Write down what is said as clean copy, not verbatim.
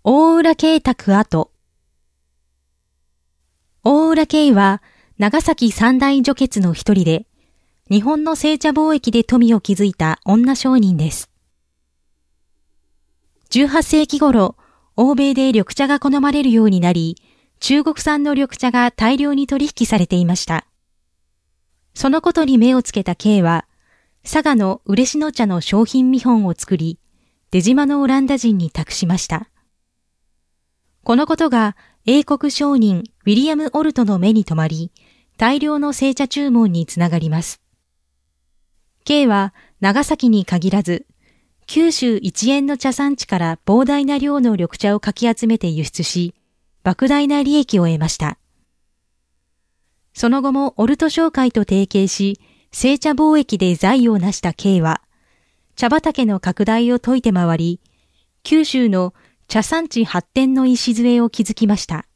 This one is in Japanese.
大浦慶拓跡。大浦慶は長崎三大女傑の一人で、日本の製茶貿易で富を築いた女商人です。18世紀頃、欧米で緑茶が好まれるようになり、中国産の緑茶が大量に取引されていました。そのことに目をつけた慶は、佐賀の嬉野茶の商品見本を作り、出島のオランダ人に託しました。このことが英国商人ウィリアム・オルトの目に留まり、大量の製茶注文につながります。慶は長崎に限らず、九州一円の茶産地から膨大な量の緑茶をかき集めて輸出し、莫大な利益を得ました。その後もオルト商会と提携し、製茶貿易で財を成した慶は、茶畑の拡大を説いて回り、九州の茶産地発展の礎を築きました。